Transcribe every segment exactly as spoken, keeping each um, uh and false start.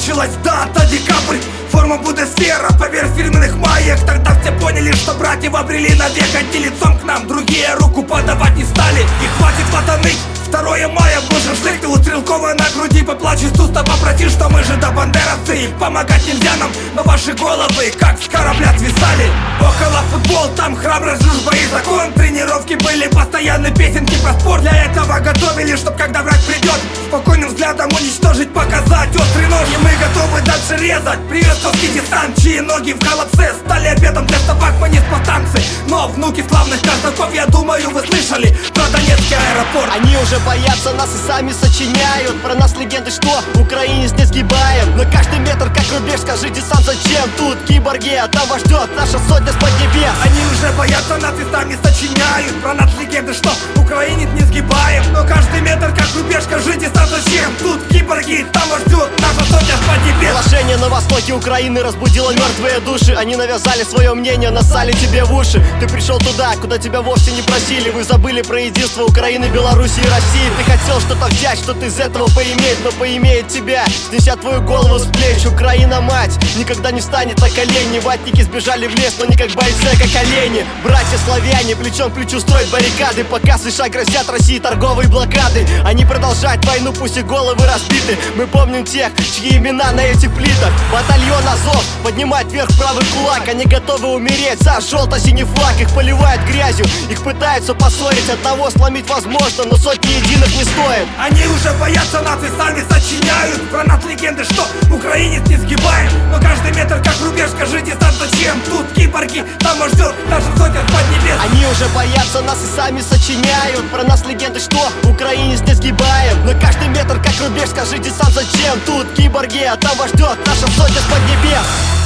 началась дата декабрь, форма Бундесвера поверх фирменных маек. Тогда все поняли, что братьев обрели навек. Одни лицом к нам, другие руку подавать не стали. И хватит ватаныть, второе мая, боже, шлык. Ты у Стрелкова на груди поплачешь, туста попроси, что мы же до бандеровцы. И помогать нельзя нам, но ваши головы как с корабля свисали. Около футбол, там храбрость, дружба и закон. Тренировки были постоянные, песенки про спорт. Для этого готовили, чтоб когда враг придет, спокойным взглядом уничтожить, показать острый нож. И мы готовы дальше резать. Приветствовский десант, чьи ноги в колодце стали обедом для собак, мы не спартанцы. Но внуки славных казаков, я думаю, вы слышали про Донецкий аэропорт. Они уже боятся нас и сами сочиняют про нас легенды, что украинец не сгибаем. На каждый метр как рубеж, скажи, десант, зачем тут киборги, а там вас ждет наша сотня с поднебес. Они уже боятся нас и сами сочиняют про нас легенды, что украинец не сгибаем. Но каждый метр как рубеж, скажи, десант, зачем тут киборги, там вас ждет наша сотня с поднебес. Положение на востоке Украины разбудило мертвые души. Они навязали свое мнение, насали тебе в уши. Ты пришел туда, куда тебя вовсе не просили. Вы забыли про единство Украины, Беларуси и России. Ты хотел что-то взять, что-то из этого поиметь, но поимеет тебя, снеся твою голову с плеч. Украина, мать, никогда не встанет на колени. Ватники сбежали в лес, но не как бойцы, а как олени. Братья славяне плечом к плечу строят баррикады, пока США грозят России торговые блокады. Они продолжают войну, пусть и головы разбиты. Мы помним тех, чьи имена на этих плитах. Батальон Азов поднимает вверх правый кулак. Они готовы умереть за желто-синий флаг. Их поливают грязью, их пытаются поссорить. Одного сломить возможно, но сотни единых не стоит. Они уже боятся нас и сами сочиняют про нас легенды, что украинец не сгибаем. Но каждый метр как рубеж, скажи, десант, зачем тут киборги, там вас ждет наша сотня с поднебес. Они уже боятся нас и сами сочиняют про нас легенды, что украинец не сгибаем. На каждый метр как рубеж, скажи, десант, зачем тут киборги, а там вас ждет наша сотня с поднебес.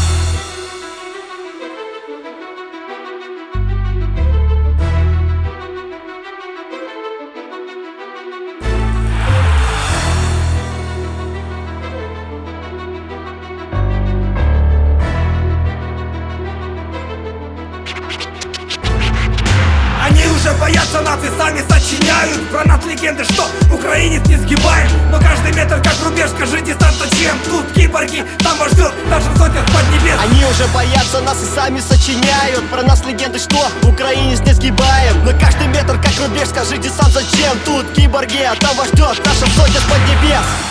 Они уже боятся нас и сами сочиняют про нас легенды, что украинец не сгибаем. Но каждый метр как рубеж, скажи, десант, зачем тут киборги, там вас ждет наша сотня с поднебес. Они уже боятся нас и сами сочиняют про нас легенды, что украинец не сгибаем. На каждый метр как рубеж, скажи, десант, зачем тут киборги, а там вас ждет наша сотня с поднебес.